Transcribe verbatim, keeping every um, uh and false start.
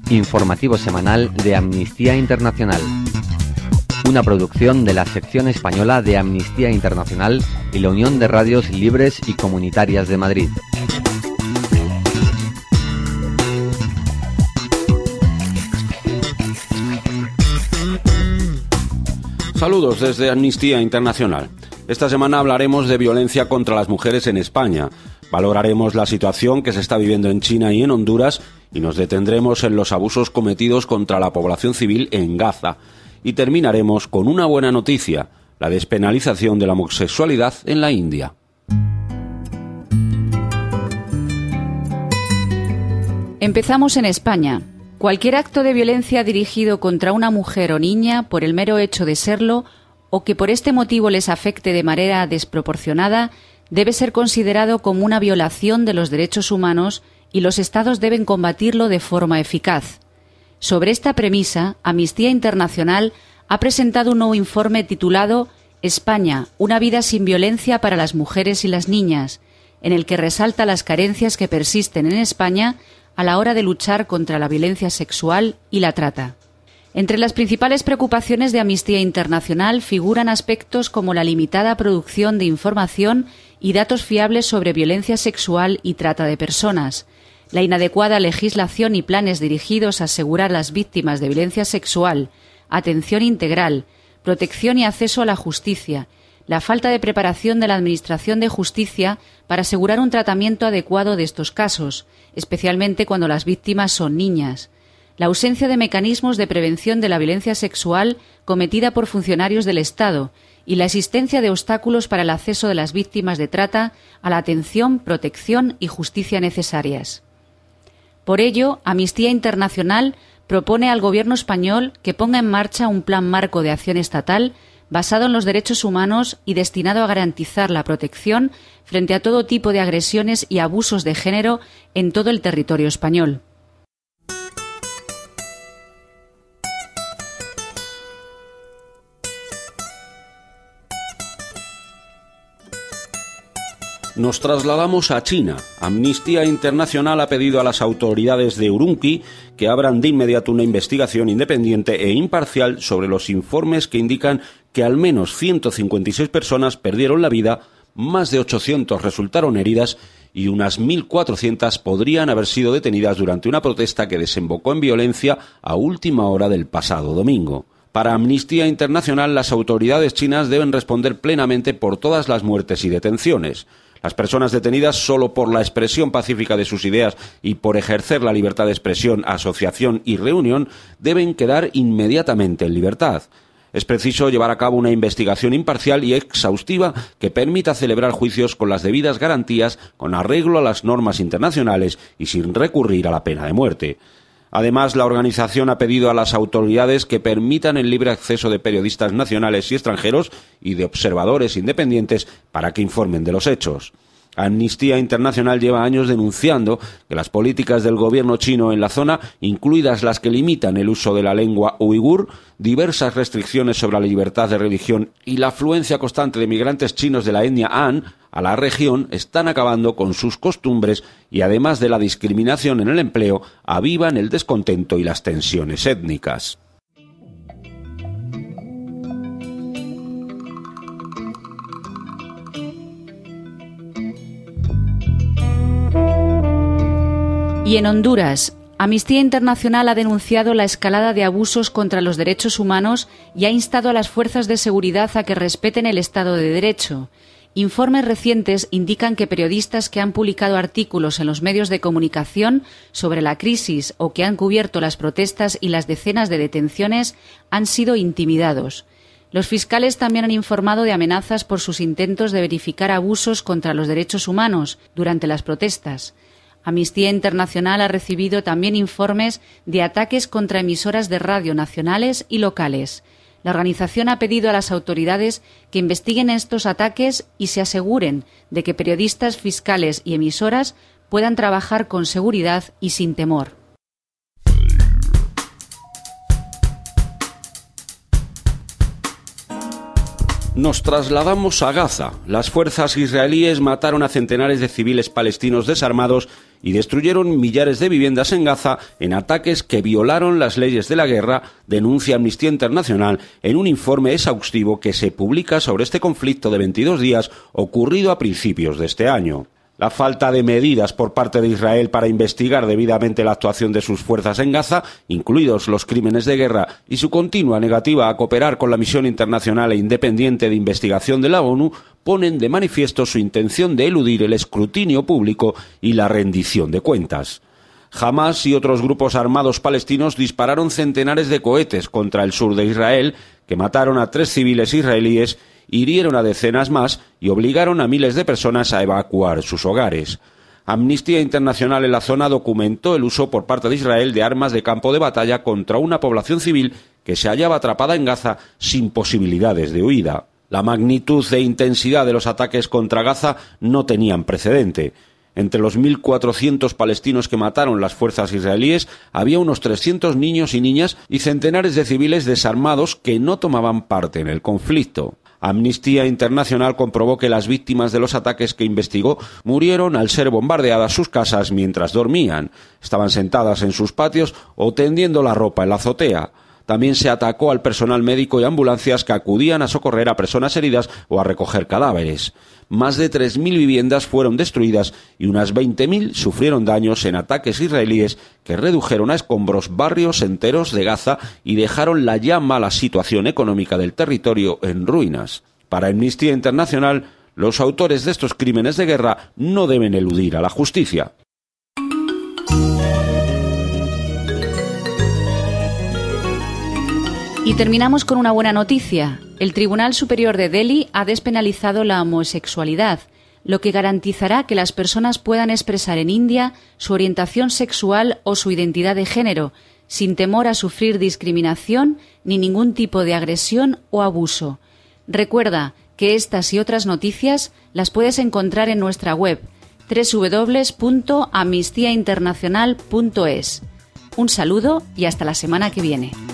informativo semanal de Amnistía Internacional. Una producción de la sección española de Amnistía Internacional y la Unión de Radios Libres y Comunitarias de Madrid. Saludos desde Amnistía Internacional. Esta semana hablaremos de violencia contra las mujeres en España. Valoraremos la situación que se está viviendo en China y en Honduras y nos detendremos en los abusos cometidos contra la población civil en Gaza. Y terminaremos con una buena noticia, la despenalización de la homosexualidad en la India. Empezamos en España. Cualquier acto de violencia dirigido contra una mujer o niña por el mero hecho de serlo o que por este motivo les afecte de manera desproporcionada debe ser considerado como una violación de los derechos humanos y los Estados deben combatirlo de forma eficaz. Sobre esta premisa, Amnistía Internacional ha presentado un nuevo informe titulado España, una vida sin violencia para las mujeres y las niñas, en el que resalta las carencias que persisten en España a la hora de luchar contra la violencia sexual y la trata. Entre las principales preocupaciones de Amnistía Internacional figuran aspectos como la limitada producción de información y datos fiables sobre violencia sexual y trata de personas, la inadecuada legislación y planes dirigidos a asegurar a las víctimas de violencia sexual, atención integral, protección y acceso a la justicia, la falta de preparación de la Administración de Justicia para asegurar un tratamiento adecuado de estos casos, especialmente cuando las víctimas son niñas, la ausencia de mecanismos de prevención de la violencia sexual cometida por funcionarios del Estado y la existencia de obstáculos para el acceso de las víctimas de trata a la atención, protección y justicia necesarias. Por ello, Amnistía Internacional propone al Gobierno español que ponga en marcha un plan marco de acción estatal basado en los derechos humanos y destinado a garantizar la protección frente a todo tipo de agresiones y abusos de género en todo el territorio español. Nos trasladamos a China. Amnistía Internacional ha pedido a las autoridades de Urumqi que abran de inmediato una investigación independiente e imparcial sobre los informes que indican que al menos ciento cincuenta y seis personas perdieron la vida, más de ochocientos resultaron heridas y unas mil cuatrocientas podrían haber sido detenidas durante una protesta que desembocó en violencia a última hora del pasado domingo. Para Amnistía Internacional, las autoridades chinas deben responder plenamente por todas las muertes y detenciones. Las personas detenidas solo por la expresión pacífica de sus ideas y por ejercer la libertad de expresión, asociación y reunión deben quedar inmediatamente en libertad. Es preciso llevar a cabo una investigación imparcial y exhaustiva que permita celebrar juicios con las debidas garantías, con arreglo a las normas internacionales y sin recurrir a la pena de muerte. Además, la organización ha pedido a las autoridades que permitan el libre acceso de periodistas nacionales y extranjeros y de observadores independientes para que informen de los hechos. Amnistía Internacional lleva años denunciando que las políticas del gobierno chino en la zona, incluidas las que limitan el uso de la lengua uigur, diversas restricciones sobre la libertad de religión y la afluencia constante de migrantes chinos de la etnia Han a la región, están acabando con sus costumbres y, además de la discriminación en el empleo, avivan el descontento y las tensiones étnicas. Y en Honduras, Amnistía Internacional ha denunciado la escalada de abusos contra los derechos humanos y ha instado a las fuerzas de seguridad a que respeten el Estado de Derecho. Informes recientes indican que periodistas que han publicado artículos en los medios de comunicación sobre la crisis o que han cubierto las protestas y las decenas de detenciones han sido intimidados. Los fiscales también han informado de amenazas por sus intentos de verificar abusos contra los derechos humanos durante las protestas. Amnistía Internacional ha recibido también informes de ataques contra emisoras de radio nacionales y locales. La organización ha pedido a las autoridades que investiguen estos ataques y se aseguren de que periodistas, fiscales y emisoras puedan trabajar con seguridad y sin temor. Nos trasladamos a Gaza. Las fuerzas israelíes mataron a centenares de civiles palestinos desarmados y destruyeron millares de viviendas en Gaza en ataques que violaron las leyes de la guerra, denuncia Amnistía Internacional en un informe exhaustivo que se publica sobre este conflicto de veintidós días ocurrido a principios de este año. La falta de medidas por parte de Israel para investigar debidamente la actuación de sus fuerzas en Gaza, incluidos los crímenes de guerra, y su continua negativa a cooperar con la misión internacional e independiente de investigación de la ONU, ponen de manifiesto su intención de eludir el escrutinio público y la rendición de cuentas. Hamás y otros grupos armados palestinos dispararon centenares de cohetes contra el sur de Israel, que mataron a tres civiles israelíes, hirieron a decenas más y obligaron a miles de personas a evacuar sus hogares. Amnistía Internacional en la zona documentó el uso por parte de Israel de armas de campo de batalla contra una población civil que se hallaba atrapada en Gaza sin posibilidades de huida. La magnitud e intensidad de los ataques contra Gaza no tenían precedente. Entre los mil cuatrocientos palestinos que mataron las fuerzas israelíes había unos trescientos niños y niñas y centenares de civiles desarmados que no tomaban parte en el conflicto. Amnistía Internacional comprobó que las víctimas de los ataques que investigó murieron al ser bombardeadas sus casas mientras dormían. Estaban sentadas en sus patios o tendiendo la ropa en la azotea. También se atacó al personal médico y ambulancias que acudían a socorrer a personas heridas o a recoger cadáveres. Más de tres mil viviendas fueron destruidas y unas veinte mil sufrieron daños en ataques israelíes que redujeron a escombros barrios enteros de Gaza y dejaron la ya mala situación económica del territorio en ruinas. Para Amnistía Internacional, los autores de estos crímenes de guerra no deben eludir a la justicia. Y terminamos con una buena noticia. El Tribunal Superior de Delhi ha despenalizado la homosexualidad, lo que garantizará que las personas puedan expresar en India su orientación sexual o su identidad de género, sin temor a sufrir discriminación ni ningún tipo de agresión o abuso. Recuerda que estas y otras noticias las puedes encontrar en nuestra web doble u doble u doble u punto amnistía internacional punto es. Un saludo y hasta la semana que viene.